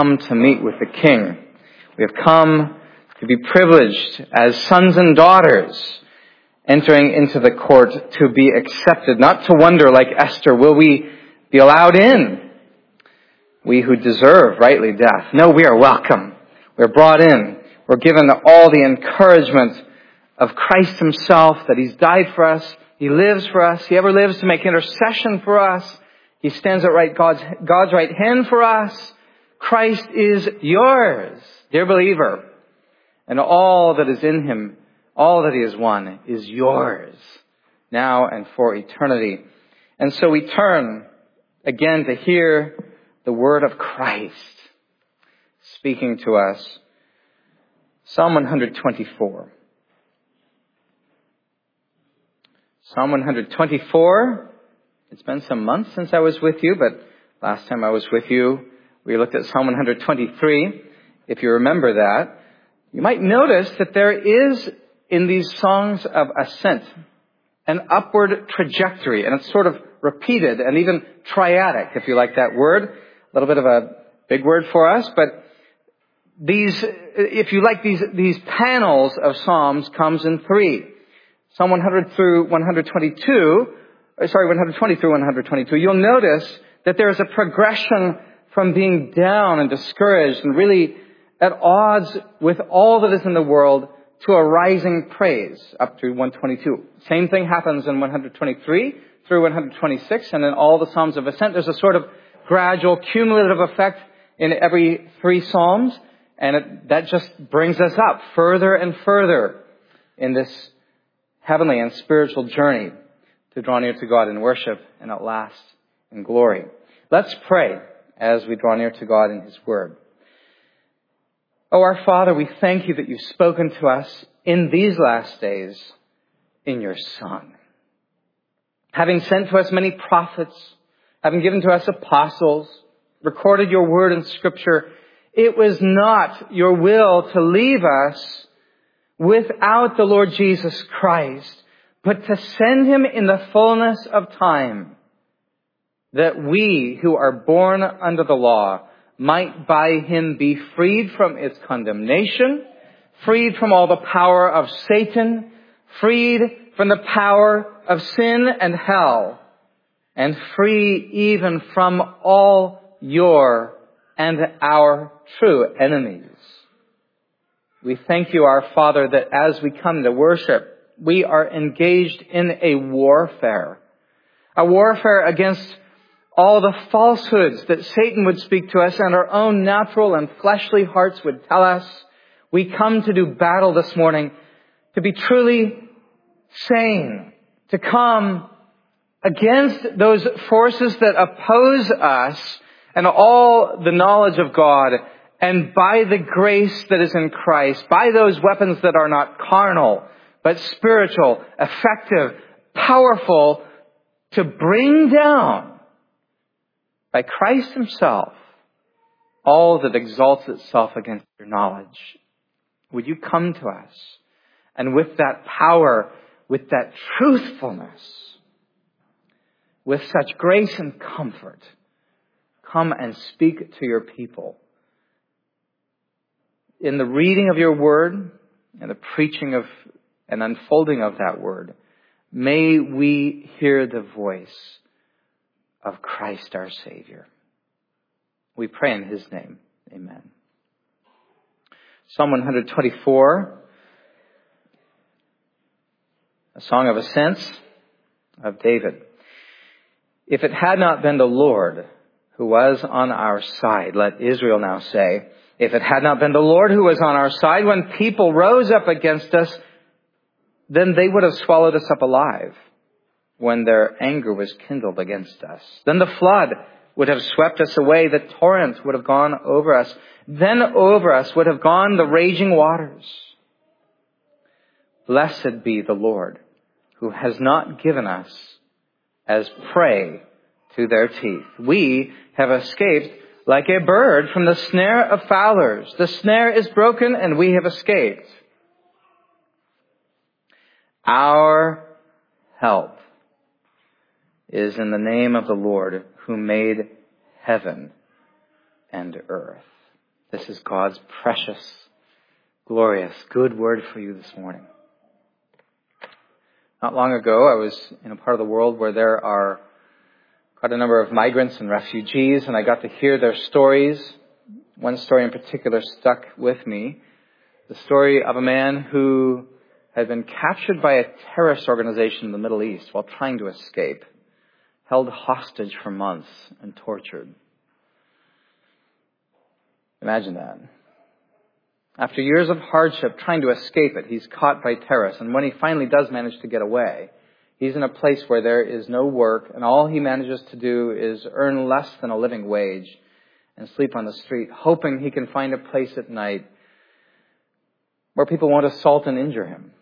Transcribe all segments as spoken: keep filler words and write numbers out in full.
come to meet with the King. We have come to be privileged as sons and daughters, entering into the court to be accepted, not to wonder like Esther, will we be allowed in? We who deserve rightly death. No, we are welcome. We're brought in. We're given all the encouragement of Christ himself, that he's died for us. He lives for us. He ever lives to make intercession for us. He stands at right God's, God's right hand for us. Christ is yours, dear believer. And all that is in him, all that he has won, is yours now and for eternity. And so we turn again to hear the word of Christ speaking to us. Psalm one twenty-four. Psalm one twenty-four. It's been some months since I was with you, but last time I was with you, we looked at Psalm one twenty-three. If you remember that, you might notice that there is in these songs of ascent an upward trajectory, and it's sort of repeated and even triadic, if you like that word. A little bit of a big word for us, but these, if you like, these these panels of Psalms comes in three. Psalm one hundred through one twenty-two, sorry, one twenty through one twenty-two, you'll notice that there is a progression from being down and discouraged and really at odds with all that is in the world to a rising praise up to one twenty-two. Same thing happens in one twenty-three through one twenty-six, and in all the Psalms of Ascent, there's a sort of gradual cumulative effect in every three Psalms, and it, that just brings us up further and further in this heavenly and spiritual journey to draw near to God in worship and at last in glory. Let's pray as we draw near to God in his word. Oh, our Father, we thank you that you've spoken to us in these last days in your Son. Having sent to us many prophets, having given to us apostles, recorded your word in Scripture, it was not your will to leave us without the Lord Jesus Christ, but to send him in the fullness of time, that we who are born under the law might by him be freed from its condemnation, freed from all the power of Satan, freed from the power of sin and hell, and free even from all your and our true enemies. We thank you, our Father, that as we come to worship, we are engaged in a warfare, a warfare against all the falsehoods that Satan would speak to us and our own natural and fleshly hearts would tell us. We come to do battle this morning to be truly sane, to come against those forces that oppose us and all the knowledge of God, and by the grace that is in Christ, by those weapons that are not carnal, but spiritual, effective, powerful, to bring down by Christ himself all that exalts itself against your knowledge. Would you come to us and with that power, with that truthfulness, with such grace and comfort, come and speak to your people. In the reading of your word and the preaching of and unfolding of that word, may we hear the voice of Christ our Savior. We pray in his name. Amen. Psalm one twenty-four, a song of ascents of David. If it had not been the Lord who was on our side, let Israel now say, if it had not been the Lord who was on our side, when people rose up against us, then they would have swallowed us up alive when their anger was kindled against us. Then the flood would have swept us away. The torrent would have gone over us. Then over us would have gone the raging waters. Blessed be the Lord, who has not given us as prey to their teeth. We have escaped like a bird from the snare of fowlers. The snare is broken and we have escaped. Our help is in the name of the Lord who made heaven and earth. This is God's precious, glorious, good word for you this morning. Not long ago, I was in a part of the world where there are quite a number of migrants and refugees, and I got to hear their stories. One story in particular stuck with me. The story of a man who had been captured by a terrorist organization in the Middle East while trying to escape, held hostage for months and tortured. Imagine that. After years of hardship trying to escape it, he's caught by terrorists. And when he finally does manage to get away, he's in a place where there is no work, and all he manages to do is earn less than a living wage and sleep on the street, hoping he can find a place at night where people won't assault and injure him.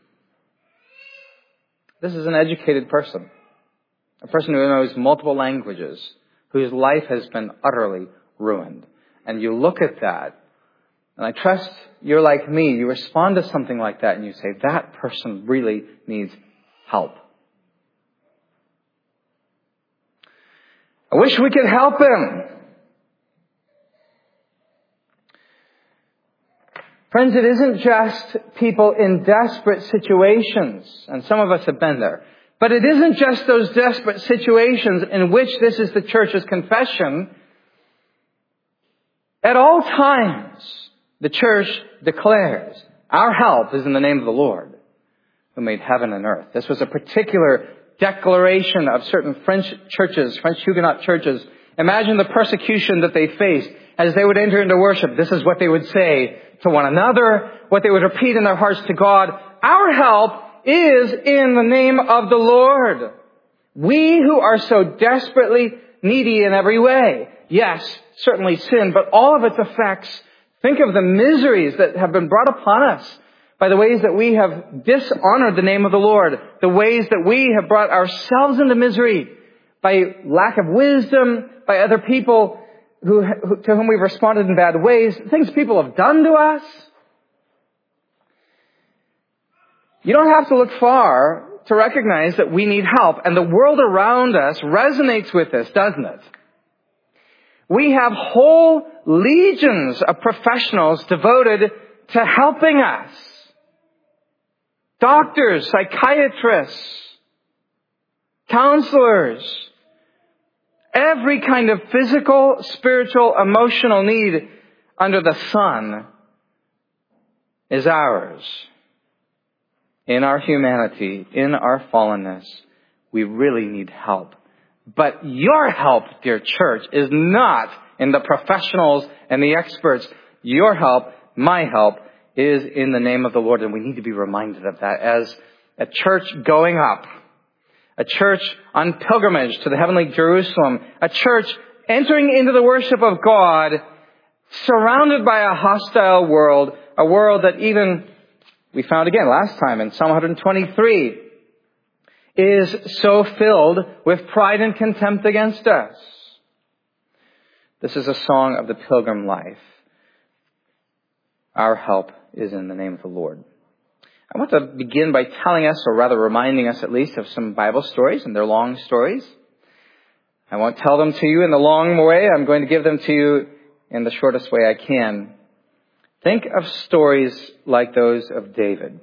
This is an educated person, a person who knows multiple languages, whose life has been utterly ruined. And you look at that, and I trust you're like me, you respond to something like that and you say, that person really needs help. I wish we could help him. Friends, it isn't just people in desperate situations, and some of us have been there, but it isn't just those desperate situations in which this is the church's confession. At all times, the church declares, our help is in the name of the Lord, who made heaven and earth. This was a particular declaration of certain French churches, French Huguenot churches. Imagine the persecution that they faced as they would enter into worship. This is what they would say to one another, what they would repeat in their hearts to God. Our help is in the name of the Lord. We who are so desperately needy in every way. Yes, certainly sin, but all of its effects. Think of the miseries that have been brought upon us by the ways that we have dishonored the name of the Lord, the ways that we have brought ourselves into misery by lack of wisdom, by other people who, who to whom we've responded in bad ways, things people have done to us. You don't have to look far to recognize that we need help, and the world around us resonates with this, doesn't it? We have whole legions of professionals devoted to helping us. Doctors, psychiatrists, counselors, every kind of physical, spiritual, emotional need under the sun is ours. In our humanity, in our fallenness, we really need help. But your help, dear church, is not in the professionals and the experts. Your help, my help, is in the name of the Lord. And we need to be reminded of that as a church going up, a church on pilgrimage to the heavenly Jerusalem, a church entering into the worship of God, surrounded by a hostile world, a world that even we found again last time in Psalm one twenty-three, is so filled with pride and contempt against us. This is a song of the pilgrim life. Our help is in the name of the Lord. I want to begin by telling us, or rather reminding us at least, of some Bible stories, and they're long stories. I won't tell them to you in the long way. I'm going to give them to you in the shortest way I can. Think of stories like those of David.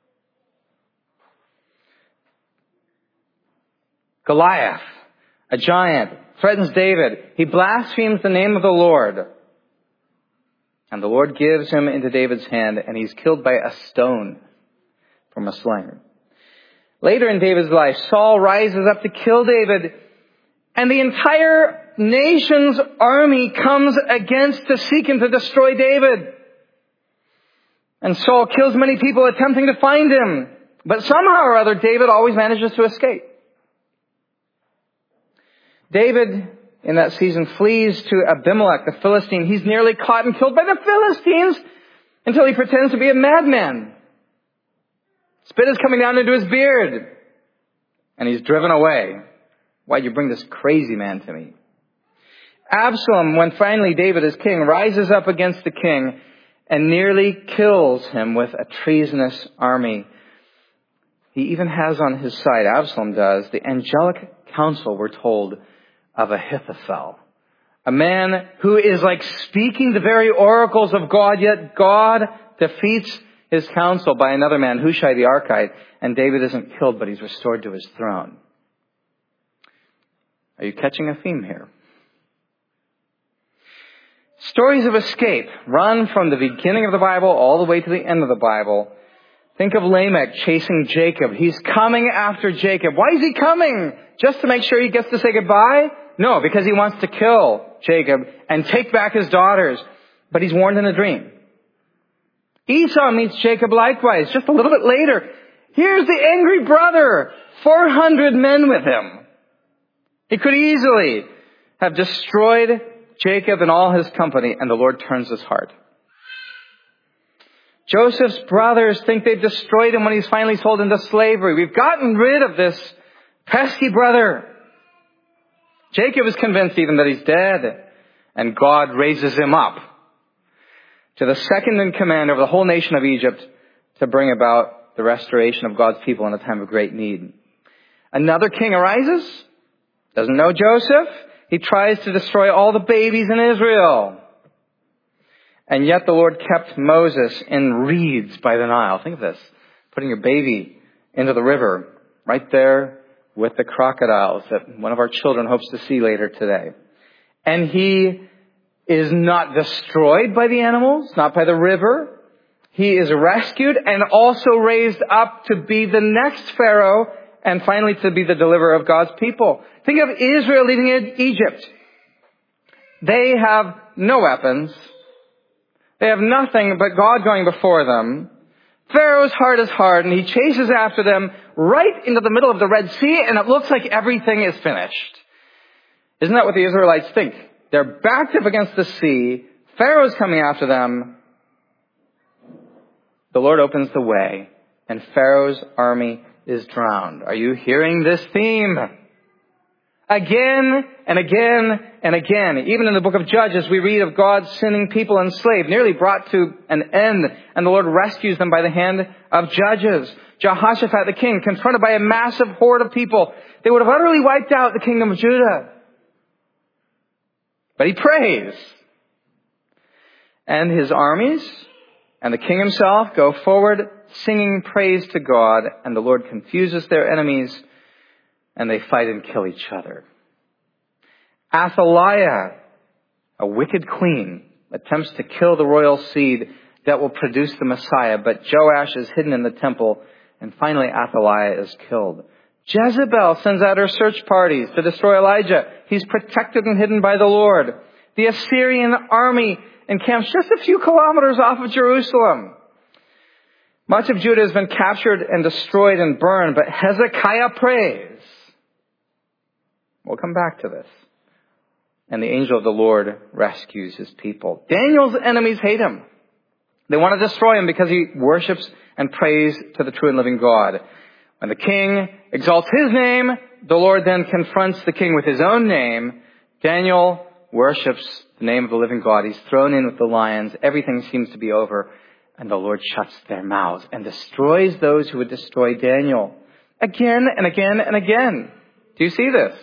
Goliath, a giant, threatens David. He blasphemes the name of the Lord. And the Lord gives him into David's hand, and he's killed by a stone from a sling. Later in David's life, Saul rises up to kill David, and the entire nation's army comes against to seek and to destroy David. And Saul kills many people attempting to find him. But somehow or other, David always manages to escape. David, in that season, flees to Abimelech, the Philistine. He's nearly caught and killed by the Philistines until he pretends to be a madman. Spit is coming down into his beard. And he's driven away. Why'd you bring this crazy man to me? Absalom, when finally David is king, rises up against the king and nearly kills him with a treasonous army. He even has on his side, Absalom does, the angelic counsel, we're told, of Ahithophel, A man who is like speaking the very oracles of God, yet God defeats his counsel by another man, Hushai the Archite, and David isn't killed, but he's restored to his throne. Are you catching a theme here? Stories of escape run from the beginning of the Bible all the way to the end of the Bible. Think of Lamech chasing Jacob. He's coming after Jacob. Why is he coming? Just to make sure he gets to say goodbye? No, because he wants to kill Jacob and take back his daughters. But he's warned in a dream. Esau meets Jacob likewise, just a little bit later. Here's the angry brother, four hundred men with him. He could easily have destroyed Jacob and all his company, and the Lord turns his heart. Joseph's brothers think they've destroyed him when he's finally sold into slavery. We've gotten rid of this pesky brother. Jacob is convinced even that he's dead, and God raises him up to the second in command over the whole nation of Egypt to bring about the restoration of God's people in a time of great need. Another king arises, doesn't know Joseph. He tries to destroy all the babies in Israel. And yet the Lord kept Moses in reeds by the Nile. Think of this, putting your baby into the river right there with the crocodiles that one of our children hopes to see later today. And he is not destroyed by the animals, not by the river. He is rescued and also raised up to be the next Pharaoh and finally to be the deliverer of God's people. Think of Israel leaving Egypt. They have no weapons. They have nothing but God going before them. Pharaoh's heart is hard, and he chases after them right into the middle of the Red Sea, and it looks like everything is finished. Isn't that what the Israelites think? They're backed up against the sea. Pharaoh's coming after them. The Lord opens the way, and Pharaoh's army is drowned. Are you hearing this theme? Again and again and again. Even in the book of Judges, we read of God sending people enslaved, nearly brought to an end, and the Lord rescues them by the hand of judges. Jehoshaphat the king, confronted by a massive horde of people, they would have utterly wiped out the kingdom of Judah. But he prays. And his armies and the king himself go forward singing praise to God, and the Lord confuses their enemies, and they fight and kill each other. Athaliah, a wicked queen, attempts to kill the royal seed that will produce the Messiah, but Joash is hidden in the temple, and finally Athaliah is killed. Jezebel sends out her search parties to destroy Elijah. He's protected and hidden by the Lord. The Assyrian army encamps just a few kilometers off of Jerusalem. Much of Judah has been captured and destroyed and burned, but Hezekiah prays. We'll come back to this. And the angel of the Lord rescues his people. Daniel's enemies hate him. They want to destroy him because he worships and prays to the true and living God. When the king exalts his name, the Lord then confronts the king with his own name. Daniel worships the name of the living God. He's thrown in with the lions. Everything seems to be over. And the Lord shuts their mouths and destroys those who would destroy Daniel. Again and again and again. Do you see this?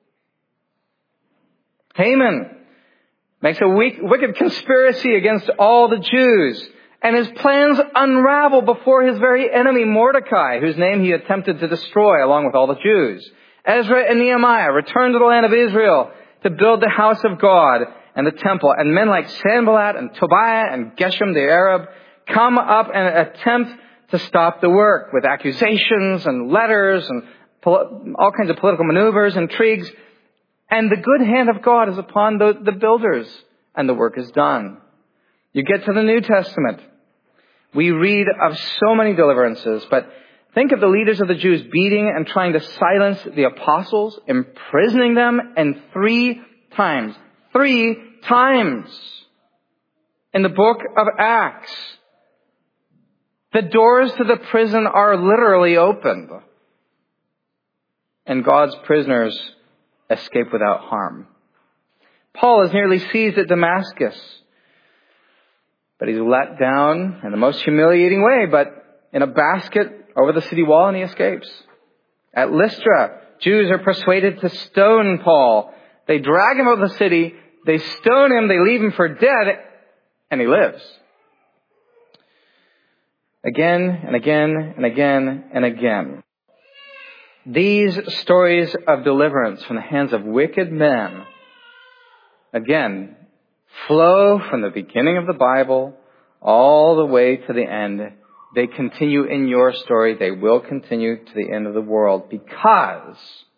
Haman makes a weak, wicked conspiracy against all the Jews. And his plans unravel before his very enemy Mordecai, whose name he attempted to destroy along with all the Jews. Ezra and Nehemiah return to the land of Israel to build the house of God and the temple. And men like Sanballat and Tobiah and Geshem the Arab come up and attempt to stop the work with accusations and letters and all kinds of political maneuvers, intrigues. And the good hand of God is upon the, the builders, and the work is done. You get to the New Testament. We read of so many deliverances, but think of the leaders of the Jews beating and trying to silence the apostles, imprisoning them, and three times, three times in the book of Acts, the doors to the prison are literally opened, and God's prisoners escape without harm. Paul is nearly seized at Damascus, but he's let down in the most humiliating way, but in a basket over the city wall, and he escapes. At Lystra, Jews are persuaded to stone Paul. They drag him out of the city. They stone him, they leave him for dead, and he lives. Again and again and again and again. These stories of deliverance from the hands of wicked men, again, flow from the beginning of the Bible all the way to the end. They continue in your story. They will continue to the end of the world, because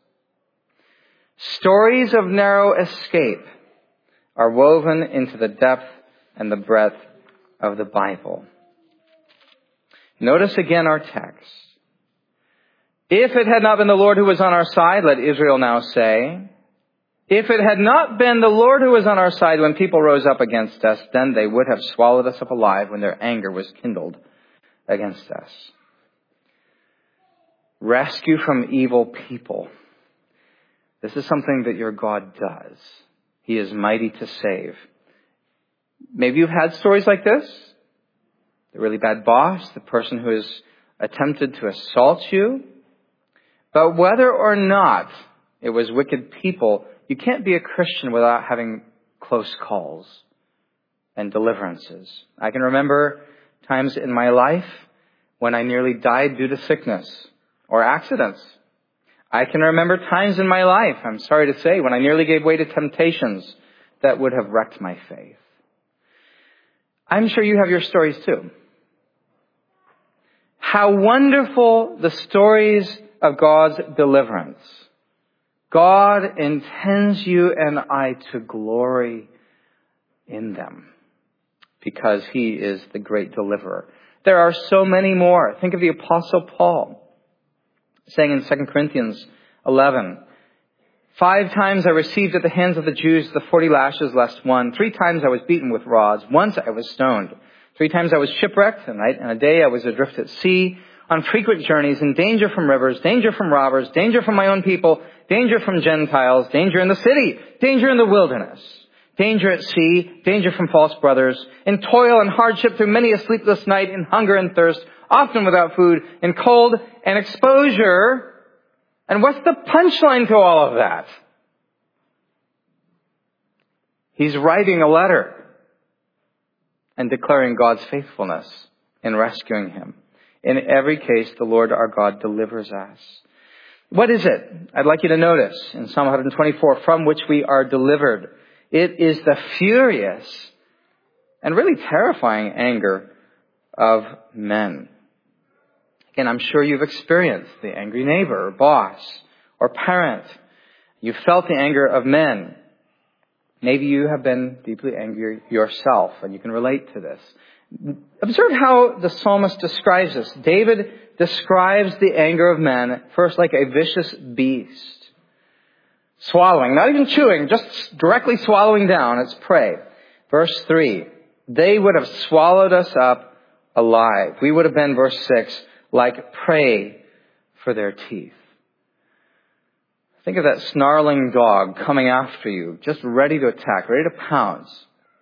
stories of narrow escape are woven into the depth and the breadth of the Bible. Notice again our text. If it had not been the Lord who was on our side, let Israel now say, if it had not been the Lord who was on our side when people rose up against us, then they would have swallowed us up alive when their anger was kindled against us. Rescue from evil people. This is something that your God does. He is mighty to save. Maybe you've had stories like this. The really bad boss, the person who has attempted to assault you. But whether or not it was wicked people, you can't be a Christian without having close calls and deliverances. I can remember times in my life when I nearly died due to sickness or accidents. I can remember times in my life, I'm sorry to say, when I nearly gave way to temptations that would have wrecked my faith. I'm sure you have your stories too. How wonderful the stories of God's deliverance. God intends you and I to glory in them because He is the great deliverer. There are so many more. Think of the Apostle Paul saying in Second Corinthians eleven, Five times I received at the hands of the Jews the forty lashes less one. Three times I was beaten with rods. Once I was stoned. Three times I was shipwrecked. A night and a day I was adrift at sea, on frequent journeys, in danger from rivers, danger from robbers, danger from my own people, danger from Gentiles, danger in the city, danger in the wilderness, danger at sea, danger from false brothers, in toil and hardship through many a sleepless night, in hunger and thirst, often without food, in cold and exposure. And what's the punchline to all of that? He's writing a letter and declaring God's faithfulness in rescuing him. In every case, the Lord our God delivers us. What is it? I'd like you to notice in Psalm one twenty-four, from which we are delivered. It is the furious and really terrifying anger of men. Again, I'm sure you've experienced the angry neighbor or boss or parent. You've felt the anger of men. Maybe you have been deeply angry yourself, and you can relate to this. Observe how the psalmist describes this. David describes the anger of men first like a vicious beast. Swallowing, not even chewing, just directly swallowing down its prey. Verse three, they would have swallowed us up alive. We would have been, verse six, like prey for their teeth. Think of that snarling dog coming after you, just ready to attack, ready to pounce,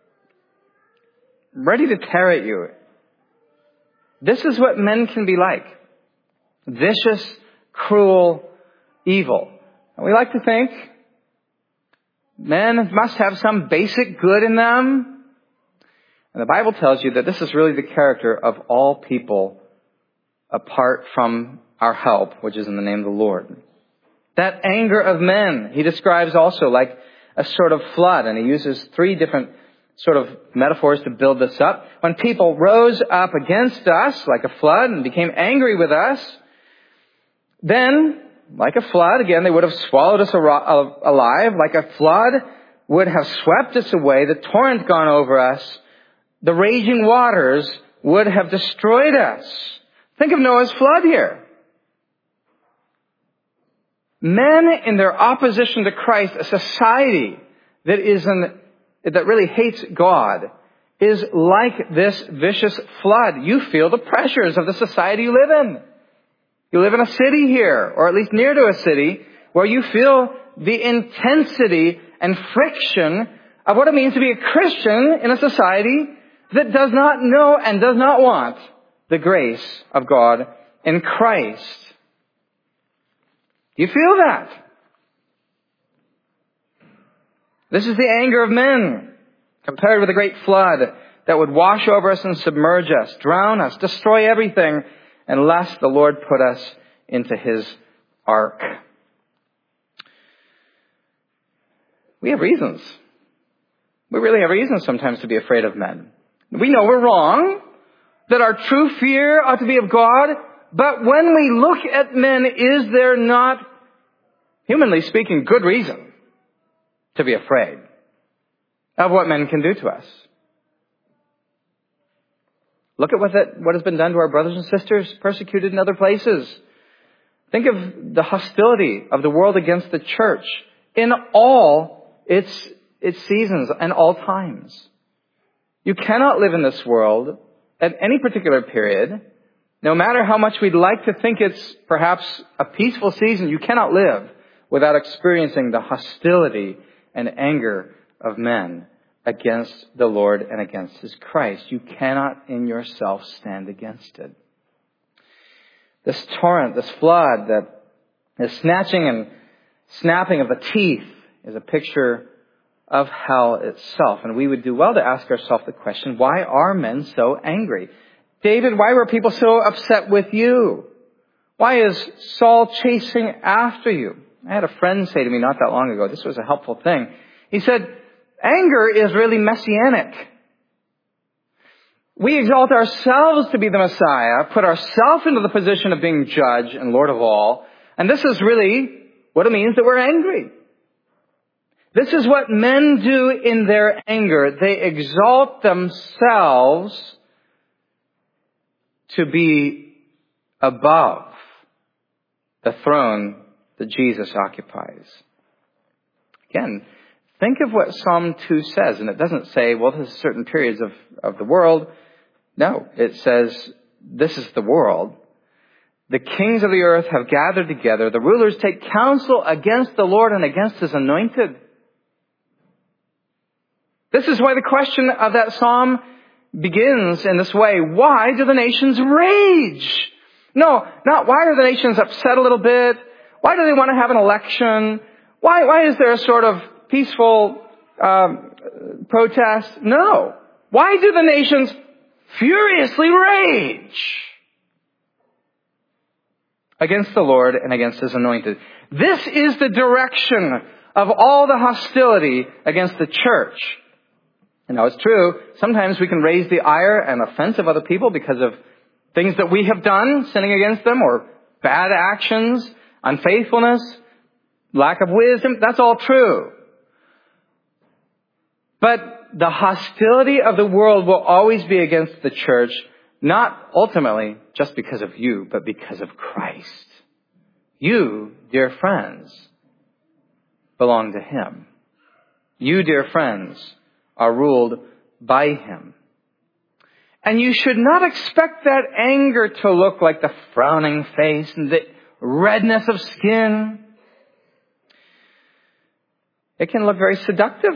ready to tear at you. This is what men can be like. Vicious, cruel, evil. And we like to think men must have some basic good in them. And the Bible tells you that this is really the character of all people apart from our help, which is in the name of the Lord. That anger of men, he describes also like a sort of flood. And he uses three different sort of metaphors to build this up. When people rose up against us like a flood and became angry with us, then, like a flood, again, they would have swallowed us alive. Like a flood would have swept us away, the torrent gone over us, the raging waters would have destroyed us. Think of Noah's flood here. Men in their opposition to Christ, a society that is an, that really hates God, is like this vicious flood. You feel the pressures of the society you live in. You live in a city here, or at least near to a city, where you feel the intensity and friction of what it means to be a Christian in a society that does not know and does not want the grace of God in Christ. Do you feel that? This is the anger of men, compared with a great flood that would wash over us and submerge us, drown us, destroy everything, unless the Lord put us into His ark. We have reasons. We really have reasons sometimes to be afraid of men. We know we're wrong, that our true fear ought to be of God, but when we look at men, is there not, humanly speaking, good reason to be afraid of what men can do to us? Look at what, that, what has been done to our brothers and sisters persecuted in other places. Think of the hostility of the world against the church in all its, its seasons and all times. You cannot live in this world at any particular period, no matter how much we'd like to think it's perhaps a peaceful season, you cannot live without experiencing the hostility and anger of men against the Lord and against His Christ. You cannot in yourself stand against it. This torrent, this flood, that the snatching and snapping of the teeth is a picture of hell itself. And we would do well to ask ourselves the question, why are men so angry? David, why were people so upset with you? Why is Saul chasing after you? I had a friend say to me not that long ago, this was a helpful thing. He said, anger is really messianic. We exalt ourselves to be the Messiah, put ourselves into the position of being judge and Lord of all, and this is really what it means that we're angry. This is what men do in their anger. They exalt themselves to be above the throne that Jesus occupies. Again, think of what Psalm two says, and it doesn't say, well, this is certain periods of, of the world. No, it says, this is the world. The kings of the earth have gathered together. The rulers take counsel against the Lord and against His anointed. This is why the question of that psalm begins in this way. Why do the nations rage? No, not why are the nations upset a little bit? Why do they want to have an election? Why, why is there a sort of peaceful um, protest? No. Why do the nations furiously rage against the Lord and against His anointed? This is the direction of all the hostility against the church. And now it's true, sometimes we can raise the ire and offense of other people because of things that we have done, sinning against them, or bad actions, unfaithfulness, lack of wisdom. That's all true. But the hostility of the world will always be against the church, not ultimately just because of you, but because of Christ. You, dear friends, belong to Him. You, dear friends, are ruled by Him. And you should not expect that anger to look like the frowning face and the redness of skin. It can look very seductive,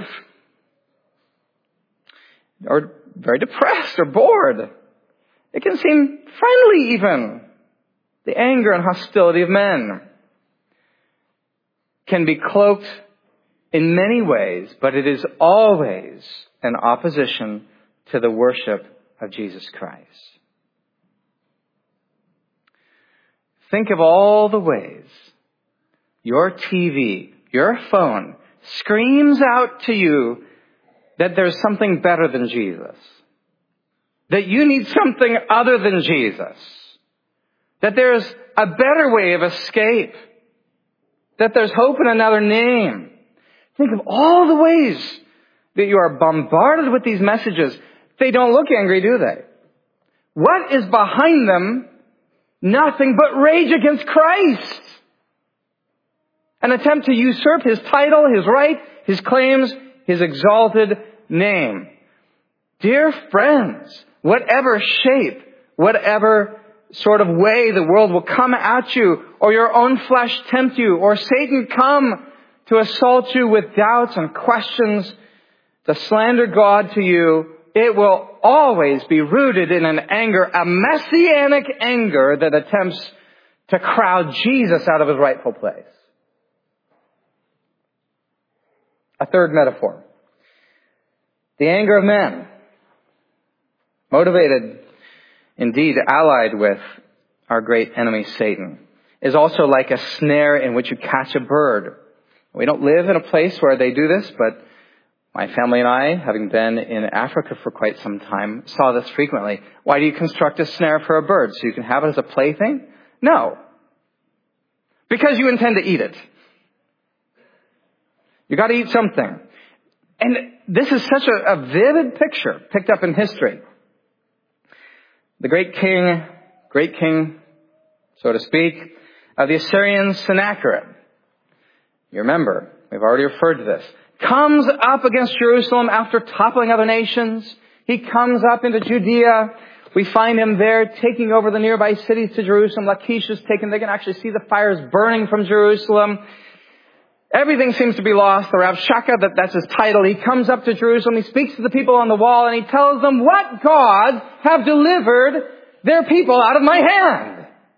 or very depressed or bored. It can seem friendly even. The anger and hostility of men can be cloaked in many ways, but it is always an opposition to the worship of Jesus Christ. Think of all the ways your T V, your phone, screams out to you that there's something better than Jesus. That you need something other than Jesus. That there's a better way of escape. That there's hope in another name. Think of all the ways that you are bombarded with these messages. They don't look angry, do they? What is behind them? Nothing but rage against Christ. An attempt to usurp His title, His right, His claims, His exalted name. Dear friends, whatever shape, whatever sort of way the world will come at you, or your own flesh tempt you, or Satan come to assault you with doubts and questions, to slander God to you, it will always be rooted in an anger, a messianic anger that attempts to crowd Jesus out of His rightful place. A third metaphor. The anger of man, motivated, indeed allied with our great enemy Satan, is also like a snare in which you catch a bird. We don't live in a place where they do this, but my family and I, having been in Africa for quite some time, saw this frequently. Why do you construct a snare for a bird? So you can have it as a plaything? No. Because you intend to eat it. You got to eat something. And this is such a, a vivid picture picked up in history. The great king, great king, so to speak, of the Assyrian Sennacherib. You remember, we've already referred to this. Comes up against Jerusalem after toppling other nations. He comes up into Judea. We find him there taking over the nearby cities to Jerusalem. Lachish is taken. They can actually see the fires burning from Jerusalem. Everything seems to be lost. The Rabshakeh, that, that's his title. He comes up to Jerusalem. He speaks to the people on the wall and he tells them, what gods have delivered their people out of my hand?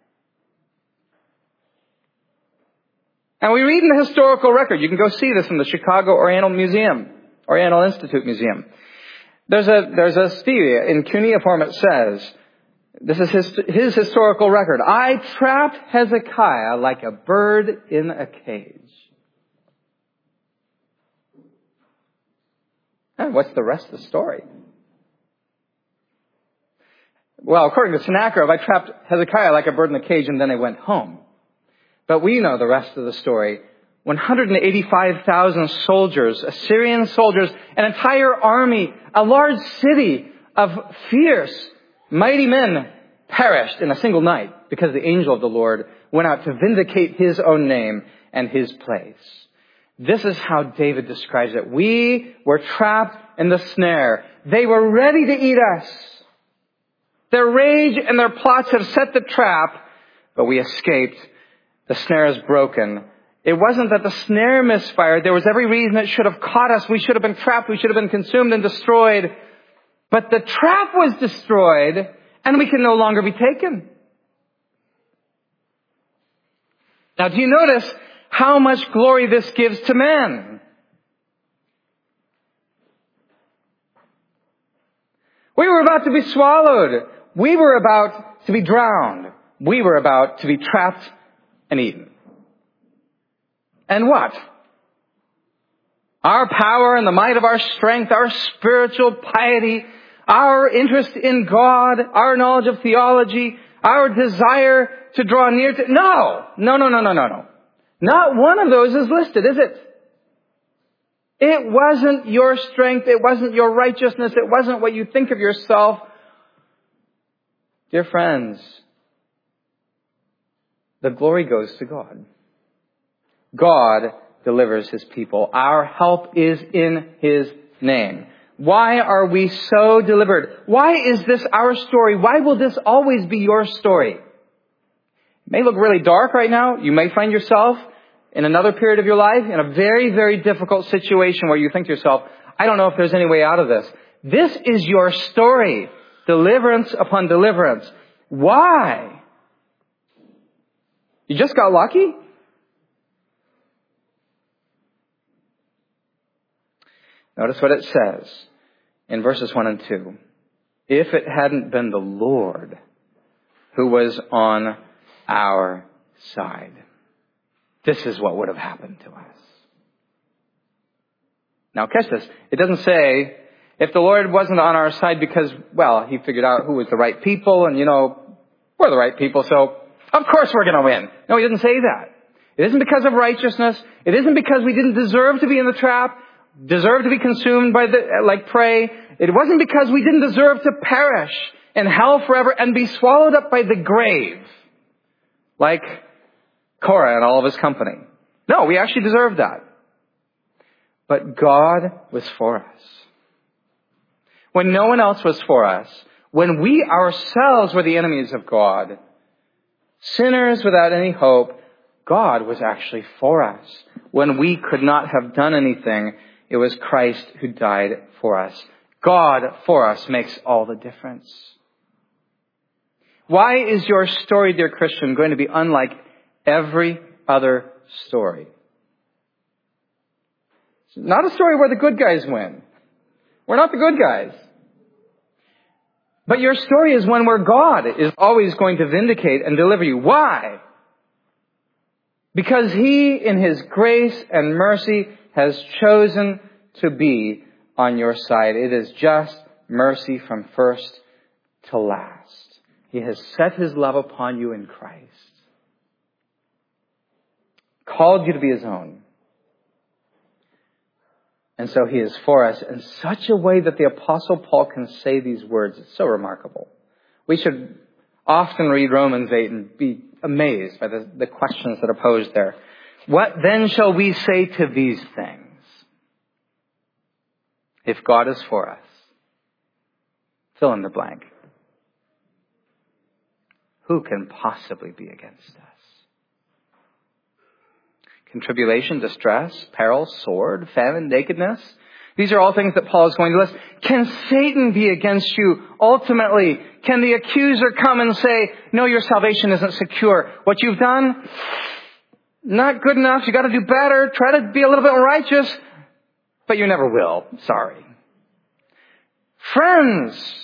And we read in the historical record, you can go see this in the Chicago Oriental Museum, Oriental Institute Museum. There's a, there's a stele in cuneiform. It says, this is his, his historical record. I trapped Hezekiah like a bird in a cage. And what's the rest of the story? Well, according to Sennacherib, I trapped Hezekiah like a bird in a cage and then I went home. But we know the rest of the story. one hundred eighty-five thousand soldiers, Assyrian soldiers, an entire army, a large city of fierce, mighty men perished in a single night because the angel of the Lord went out to vindicate his own name and his place. This is how David describes it. We were trapped in the snare. They were ready to eat us. Their rage and their plots have set the trap, but we escaped. The snare is broken. It wasn't that the snare misfired. There was every reason it should have caught us. We should have been trapped. We should have been consumed and destroyed. But the trap was destroyed, and we can no longer be taken. Now, do you notice how much glory this gives to man? We were about to be swallowed. We were about to be drowned. We were about to be trapped and eaten. And what? Our power and the might of our strength, our spiritual piety, our interest in God, our knowledge of theology, our desire to draw near to... No! No, no, no, no, no, no. Not one of those is listed, is it? It wasn't your strength. It wasn't your righteousness. It wasn't what you think of yourself. Dear friends, the glory goes to God. God delivers His people. Our help is in His name. Why are we so delivered? Why is this our story? Why will this always be your story? It may look really dark right now. You may find yourself in another period of your life in a very, very difficult situation where you think to yourself, I don't know if there's any way out of this. This is your story. Deliverance upon deliverance. Why? You just got lucky? Notice what it says in verses one and two. If it hadn't been the Lord who was on our side, this is what would have happened to us. Now catch this. It doesn't say, if the Lord wasn't on our side because, well, He figured out who was the right people and, you know, we're the right people, so of course we're going to win. No, He doesn't say that. It isn't because of righteousness. It isn't because we didn't deserve to be in the trap, deserve to be consumed by the, like prey. It wasn't because we didn't deserve to perish in hell forever and be swallowed up by the grave, like Korah and all of his company. No, we actually deserved that. But God was for us. When no one else was for us, when we ourselves were the enemies of God, sinners without any hope, God was actually for us. When we could not have done anything, it was Christ who died for us. God for us makes all the difference. Why is your story, dear Christian, going to be unlike every other story? It's not a story where the good guys win. We're not the good guys. But your story is one where God is always going to vindicate and deliver you. Why? Because He, in His grace and mercy, has chosen to be on your side. It is just mercy from first to last. He has set His love upon you in Christ. Called you to be His own. And so He is for us in such a way that the Apostle Paul can say these words. It's so remarkable. We should often read Romans eight and be amazed by the, the questions that are posed there. What then shall we say to these things? If God is for us, fill in the blank. Who can possibly be against us? Can tribulation, distress, peril, sword, famine, nakedness? These are all things that Paul is going to list. Can Satan be against you ultimately? Can the accuser come and say, no, your salvation isn't secure. What you've done, not good enough. You got to do better. Try to be a little bit righteous. But you never will. Sorry. Friends,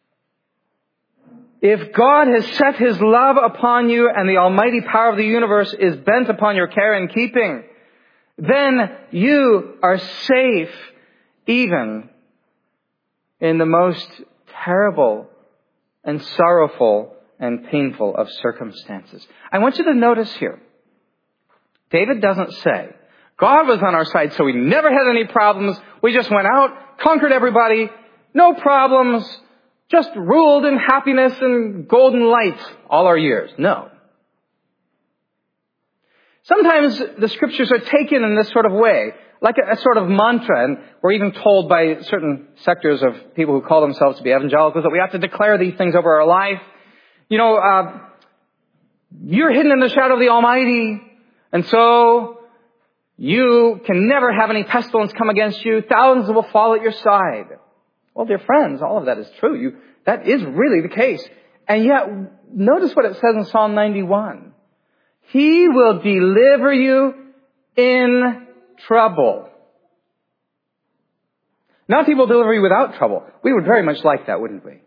if God has set His love upon you and the almighty power of the universe is bent upon your care and keeping, then you are safe even in the most terrible and sorrowful and painful of circumstances. I want you to notice here, David doesn't say, God was on our side so we never had any problems. We just went out, conquered everybody, no problems, just ruled in happiness and golden light all our years. No. Sometimes the scriptures are taken in this sort of way, like a, a sort of mantra, and we're even told by certain sectors of people who call themselves to be evangelicals that we have to declare these things over our life. You know, uh, you're hidden in the shadow of the Almighty, and so you can never have any pestilence come against you. Thousands will fall at your side. Well, dear friends, all of that is true. You, that is really the case. And yet, notice what it says in Psalm ninety-one. He will deliver you in trouble. Not He will deliver you without trouble. We would very much like that, wouldn't we?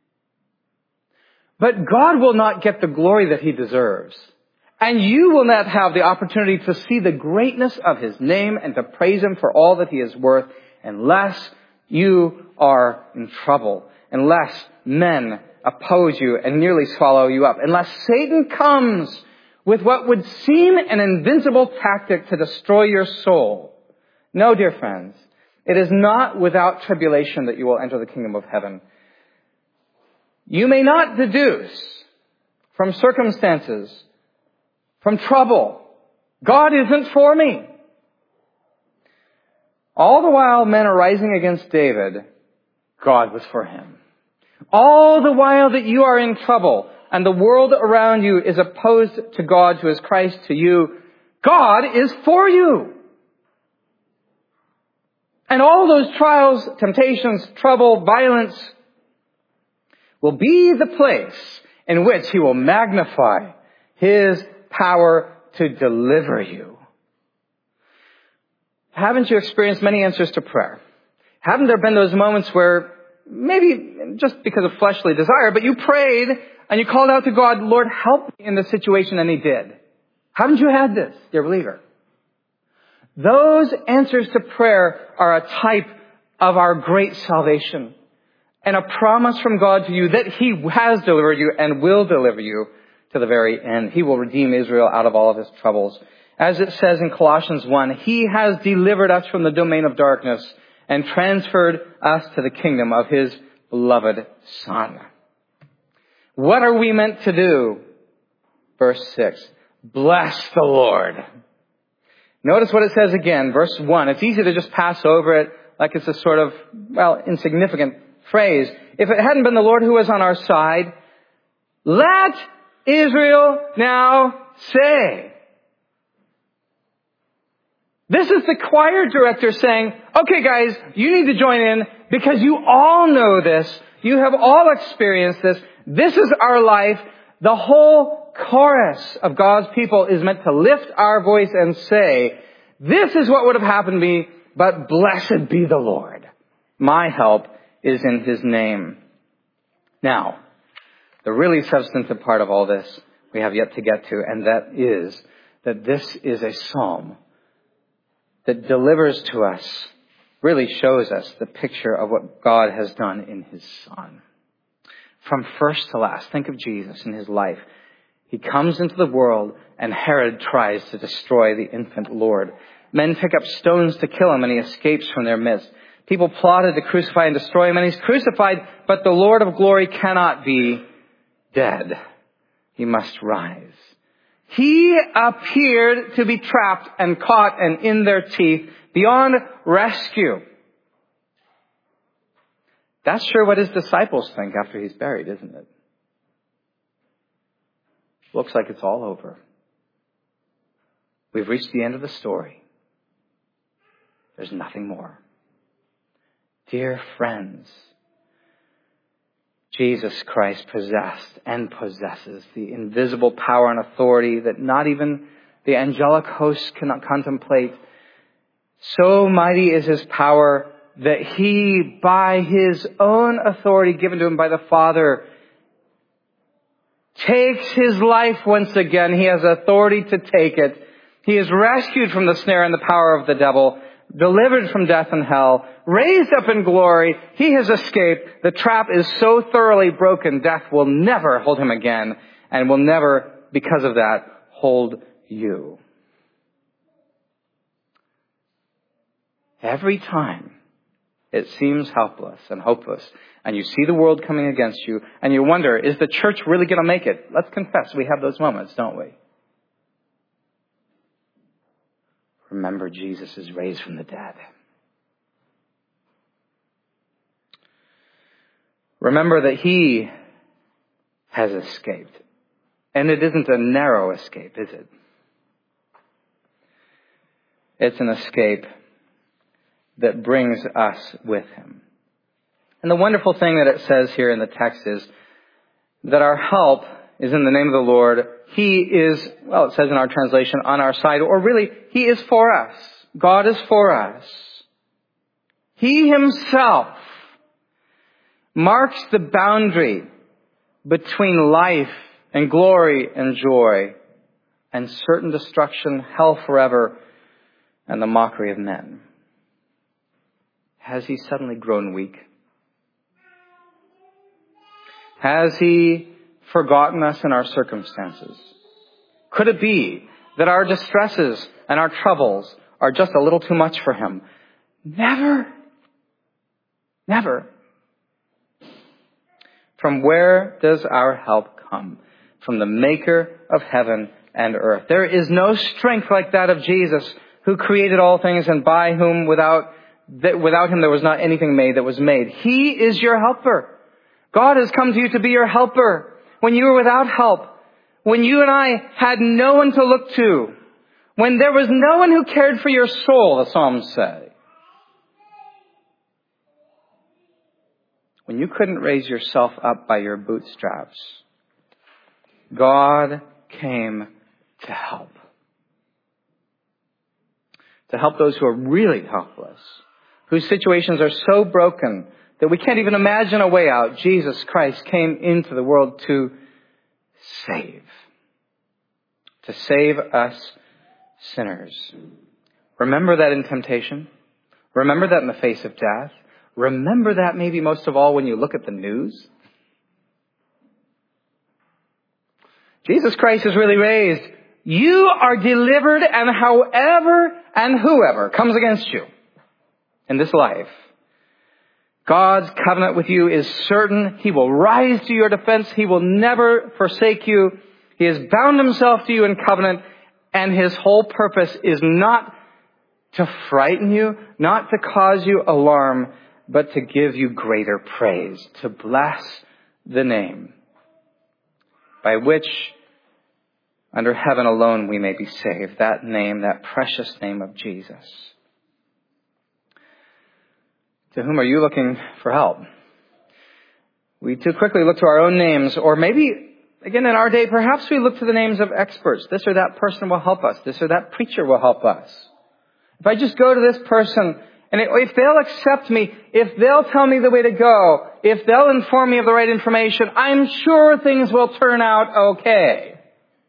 But God will not get the glory that He deserves. And you will not have the opportunity to see the greatness of His name and to praise Him for all that He is worth unless you are in trouble, unless men oppose you and nearly swallow you up, unless Satan comes with what would seem an invincible tactic to destroy your soul. No, dear friends, it is not without tribulation that you will enter the kingdom of heaven. You may not deduce from circumstances, from trouble, God isn't for me. All the while men are rising against David, God was for him. All the while that you are in trouble and the world around you is opposed to God, who is Christ to you, God is for you. And all those trials, temptations, trouble, violence will be the place in which He will magnify His power to deliver you. Haven't you experienced many answers to prayer? Haven't there been those moments where maybe just because of fleshly desire, but you prayed and you called out to God, Lord, help me in this situation, and He did? Haven't you had this, dear believer? Those answers to prayer are a type of our great salvation and a promise from God to you that He has delivered you and will deliver you to the very end. He will redeem Israel out of all of his troubles. As it says in Colossians one, He has delivered us from the domain of darkness and transferred us to the kingdom of His beloved Son. What are we meant to do? Verse six, bless the Lord. Notice what it says again, verse one. It's easy to just pass over it like it's a sort of, well, insignificant phrase. If it hadn't been the Lord who was on our side, let Israel now say. This is the choir director saying, okay guys, you need to join in because you all know this. You have all experienced this. This is our life. The whole chorus of God's people is meant to lift our voice and say, this is what would have happened to me. but blessed be the Lord. My help is in his name. Now, the really substantive part of all this we have yet to get to, and that is that this is a psalm that delivers to us, really shows us the picture of what God has done in his Son. From first to last, think of Jesus in his life. He comes into the world and Herod tries to destroy the infant Lord. Men pick up stones to kill him and he escapes from their midst. People plotted to crucify and destroy him and he's crucified, but the Lord of glory cannot be dead. He must rise. He appeared to be trapped and caught and in their teeth beyond rescue. That's sure what his disciples think after he's buried, isn't it? Looks like it's all over. We've reached the end of the story. There's nothing more. Dear friends, Jesus Christ possessed and possesses the invisible power and authority that not even the angelic hosts cannot contemplate. So mighty is his power that he, by his own authority given to him by the Father, takes his life once again. He has authority to take it. He is rescued from the snare and the power of the devil, delivered from death and hell, raised up in glory. He has escaped. The trap is so thoroughly broken, death will never hold him again and will never, because of that, hold you. Every time it seems helpless and hopeless, and you see the world coming against you, and you wonder, is the church really going to make it? Let's confess, we have those moments, don't we? Remember, Jesus is raised from the dead. Remember that he has escaped. And it isn't a narrow escape, is it? It's an escape that brings us with him. And the wonderful thing that it says here in the text is that our help is in the name of the Lord. He is, well, it says in our translation, on our side, or really, he is for us. God is for us. He himself marks the boundary between life and glory and joy and certain destruction, hell forever, and the mockery of men. Has he suddenly grown weak? Has he forgotten us in our circumstances? Could it be that our distresses and our troubles are just a little too much for him? Never. Never. From where does our help come? From the maker of heaven and earth. There is no strength like that of Jesus, who created all things and by whom without, that without him there was not anything made that was made. He is your helper. God has come to you to be your helper. When you were without help, when you and I had no one to look to, when there was no one who cared for your soul, the Psalms say. When you couldn't raise yourself up by your bootstraps, God came to help. To help those who are really helpless, whose situations are so broken that we can't even imagine a way out. Jesus Christ came into the world to save. To save us sinners. Remember that in temptation. Remember that in the face of death. Remember that maybe most of all when you look at the news. Jesus Christ is really raised. You are delivered, and however and whoever comes against you in this life, God's covenant with you is certain. He will rise to your defense. He will never forsake you. He has bound himself to you in covenant, and his whole purpose is not to frighten you, not to cause you alarm, but to give you greater praise, to bless the name by which under heaven alone we may be saved. That name, that precious name of Jesus. To whom are you looking for help? We too quickly look to our own names, or maybe, again in our day, perhaps we look to the names of experts. This or that person will help us. This or that preacher will help us. If I just go to this person, and if they'll accept me, if they'll tell me the way to go, if they'll inform me of the right information, I'm sure things will turn out okay.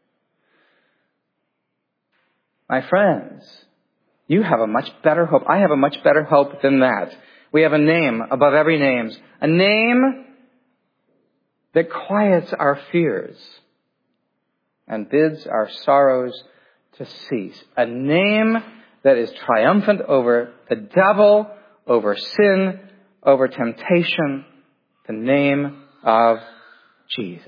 My friends, you have a much better hope. I have a much better hope than that. We have a name above every name. A name that quiets our fears and bids our sorrows to cease. A name that is triumphant over the devil, over sin, over temptation. The name of Jesus.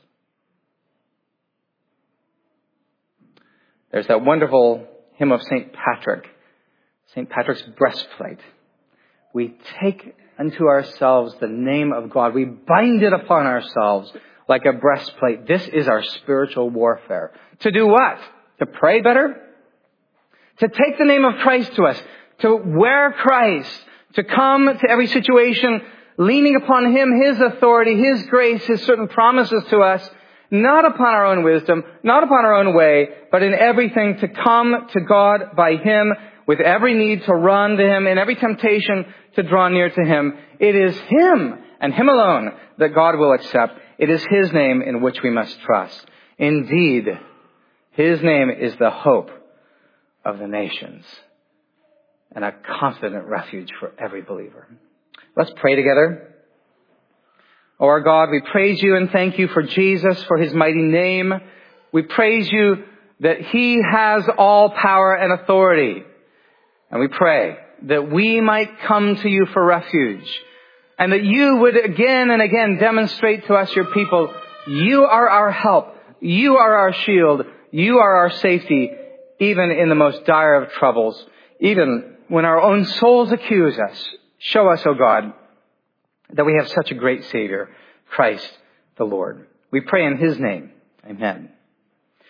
There's that wonderful hymn of Saint Patrick, Saint Patrick's breastplate. We take unto ourselves the name of God. We bind it upon ourselves like a breastplate. This is our spiritual warfare. To do what? To pray better? To take the name of Christ to us. To wear Christ. To come to every situation leaning upon Him, His authority, His grace, His certain promises to us. Not upon our own wisdom, not upon our own way, but in everything to come to God by Him, with every need to run to Him, in every temptation to draw near to Him. It is Him and Him alone that God will accept. It is His name in which we must trust. Indeed, His name is the hope of the nations and a confident refuge for every believer. Let's pray together. O our God, we praise You and thank You for Jesus, for His mighty name. We praise You that He has all power and authority. And we pray that we might come to You for refuge. And that You would again and again demonstrate to us, Your people, You are our help. You are our shield. You are our safety, even in the most dire of troubles. Even when our own souls accuse us. Show us, O God, that we have such a great Savior, Christ the Lord. We pray in His name. Amen.